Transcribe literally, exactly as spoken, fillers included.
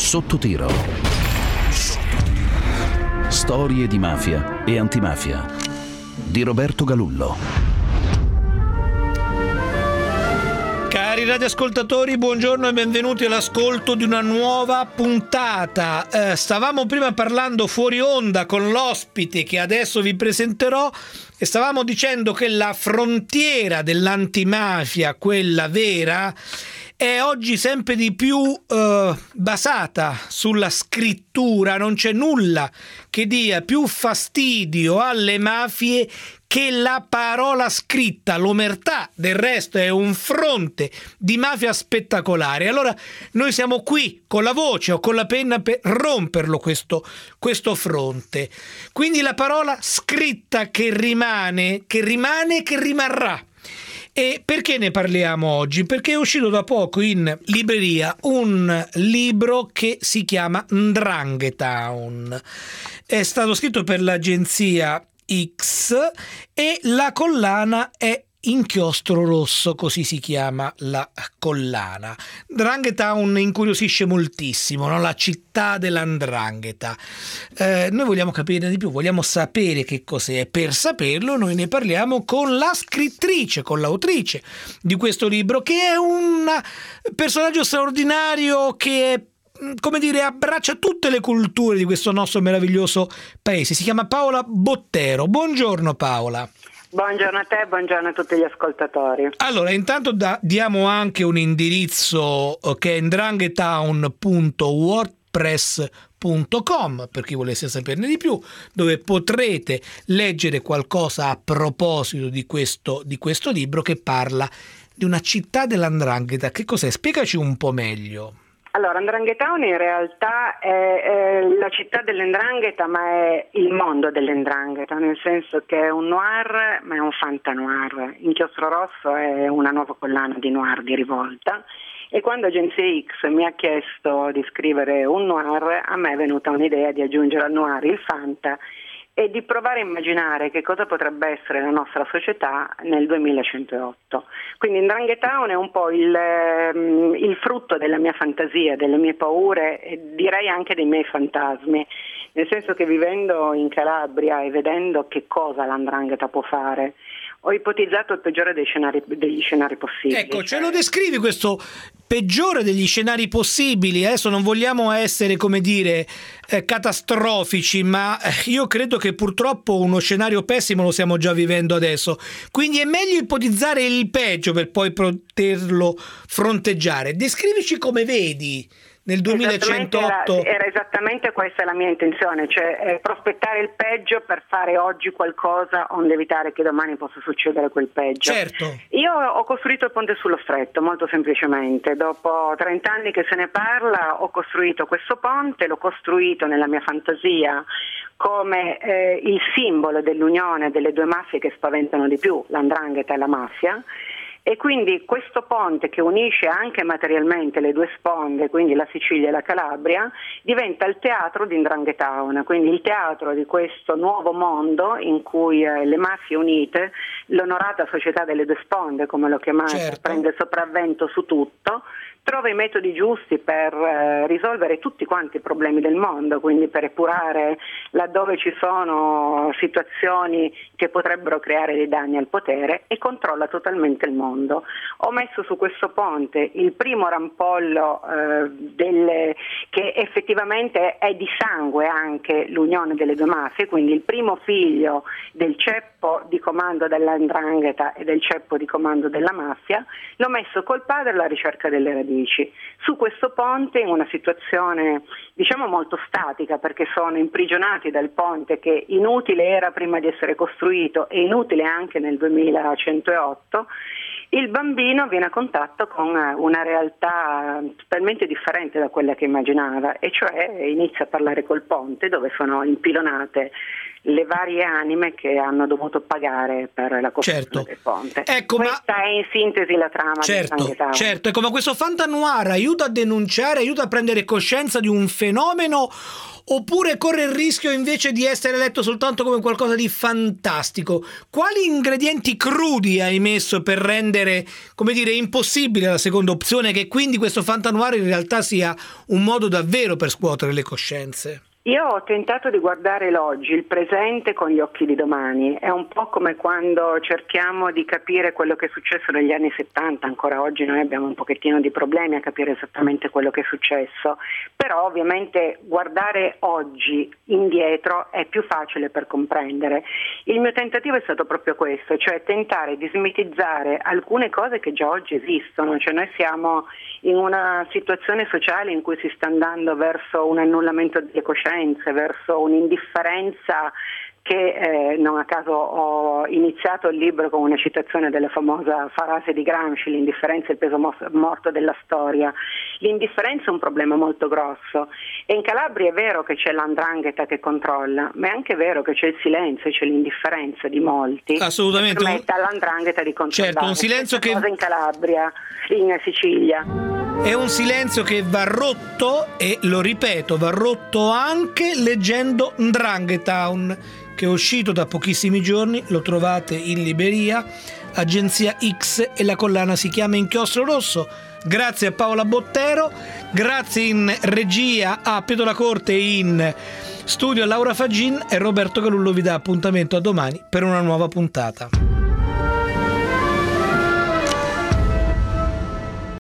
Sotto tiro. Storie di mafia e antimafia di Roberto Galullo. Cari radioascoltatori, buongiorno e benvenuti all'ascolto di una nuova puntata. Eh, stavamo prima parlando fuori onda con l'ospite che adesso vi presenterò e stavamo dicendo che la frontiera dell'antimafia, quella vera, è oggi sempre di più eh, basata sulla scrittura. Non c'è nulla che dia più fastidio alle mafie che la parola scritta. L'omertà del resto è un fronte di mafia spettacolare. Allora noi siamo qui con la voce o con la penna per romperlo questo, questo fronte. Quindi la parola scritta che rimane, che rimane, che rimarrà. E perché ne parliamo oggi? Perché è uscito da poco in libreria un libro che si chiama Ndranghetown. È stato scritto per l'agenzia X e la collana è Inchiostro Rosso, così si chiama la collana. Ndranghetown incuriosisce moltissimo, no? La città della 'ndrangheta. Eh, noi vogliamo capire di più, vogliamo sapere che cos'è. Per saperlo noi ne parliamo con la scrittrice, con l'autrice di questo libro, che è un personaggio straordinario che è, come dire, abbraccia tutte le culture di questo nostro meraviglioso paese. Si chiama Paola Bottero. Buongiorno Paola. Buongiorno a te, buongiorno a tutti gli ascoltatori. Allora, intanto da, diamo anche un indirizzo che è ndranghetown punto wordpress punto com per chi volesse saperne di più, dove potrete leggere qualcosa a proposito di questo, di questo libro che parla di una città della 'ndrangheta. Che cos'è? Spiegaci un po' meglio. Allora, 'ndranghetown in realtà è, è la città dell'Ndrangheta, ma è il mondo dell'Ndrangheta, nel senso che è un noir, ma è un fantanoir. Inchiostro Rosso è una nuova collana di noir di rivolta, e quando Agenzia X mi ha chiesto di scrivere un noir, a me è venuta un'idea di aggiungere al noir il fanta e di provare a immaginare che cosa potrebbe essere la nostra società nel duemilacentootto. Quindi 'ndranghetown è un po' il, il frutto della mia fantasia, delle mie paure e direi anche dei miei fantasmi, nel senso che vivendo in Calabria e vedendo che cosa la 'ndrangheta può fare, ho ipotizzato il peggiore dei scenari, degli scenari possibili. Ecco, ce lo descrivi questo peggiore degli scenari possibili? Adesso non vogliamo essere, come dire, eh, catastrofici, ma io credo che purtroppo uno scenario pessimo lo stiamo già vivendo adesso. Quindi è meglio ipotizzare il peggio per poi poterlo fronteggiare. Descrivici come vedi nel duemilacentotto. Era, era esattamente questa la mia intenzione, cioè eh, prospettare il peggio per fare oggi qualcosa onde evitare che domani possa succedere quel peggio. Certo. Io ho costruito il ponte sullo stretto, molto semplicemente. Dopo trenta anni che se ne parla, ho costruito questo ponte, l'ho costruito nella mia fantasia come eh, il simbolo dell'unione delle due mafie che spaventano di più, la 'ndrangheta e la mafia. E quindi questo ponte, che unisce anche materialmente le due sponde, quindi la Sicilia e la Calabria, diventa il teatro di 'ndranghetown, quindi il teatro di questo nuovo mondo in cui eh, le mafie unite, l'onorata società delle due sponde, come l'ho chiamata, certo, prende sopravvento su tutto, trova i metodi giusti per eh, risolvere tutti quanti i problemi del mondo, quindi per epurare laddove ci sono situazioni che potrebbero creare dei danni al potere, e controlla totalmente il mondo. Ho messo su questo ponte il primo rampollo eh, delle, che effettivamente è di sangue anche l'unione delle due mafie, quindi il primo figlio del ceppo di comando della 'ndrangheta e del ceppo di comando della mafia. L'ho messo col padre alla ricerca delle radici. Su questo ponte, in una situazione diciamo molto statica, perché sono imprigionati dal ponte che inutile era prima di essere costruito e inutile anche nel duemilacentootto, il bambino viene a contatto con una realtà totalmente differente da quella che immaginava, e cioè inizia a parlare col ponte, dove sono impilonate le varie anime che hanno dovuto pagare per la costruzione certo. del ponte. Ecco, Questa ma... è in sintesi la trama certo, di Sangue Town. certo, ecco, ma questo Fantanoir aiuta a denunciare, aiuta a prendere coscienza di un fenomeno, oppure corre il rischio invece di essere letto soltanto come qualcosa di fantastico? Quali ingredienti crudi hai messo per rendere, come dire, impossibile la seconda opzione, che quindi questo Fantanoir in realtà sia un modo davvero per scuotere le coscienze? Io ho tentato di guardare l'oggi, il presente, con gli occhi di domani. È un po' come quando cerchiamo di capire quello che è successo negli anni settanta. Ancora oggi noi abbiamo un pochettino di problemi a capire esattamente quello che è successo, però ovviamente guardare oggi indietro è più facile per comprendere. Il mio tentativo è stato proprio questo, cioè tentare di smitizzare alcune cose che già oggi esistono. Cioè noi siamo in una situazione sociale in cui si sta andando verso un annullamento delle coscienze, verso un'indifferenza che eh, non a caso ho iniziato il libro con una citazione della famosa frase di Gramsci: l'indifferenza è il peso mos- morto della storia. L'indifferenza è un problema molto grosso, e in Calabria è vero che c'è l'andrangheta che controlla, ma è anche vero che c'è il silenzio, c'è l'indifferenza di molti. Assolutamente. Che permette all'andrangheta di controllare. Certo, un silenzio che... cosa in Calabria, in Sicilia. È un silenzio che va rotto, e lo ripeto, va rotto anche leggendo Ndranghetown, che è uscito da pochissimi giorni, lo trovate in libreria, Agenzia X, e la collana si chiama Inchiostro Rosso. Grazie a Paola Bottero, grazie in regia a Pietro La Corte, in studio a Laura Faggin, e Roberto Galullo vi dà appuntamento a domani per una nuova puntata.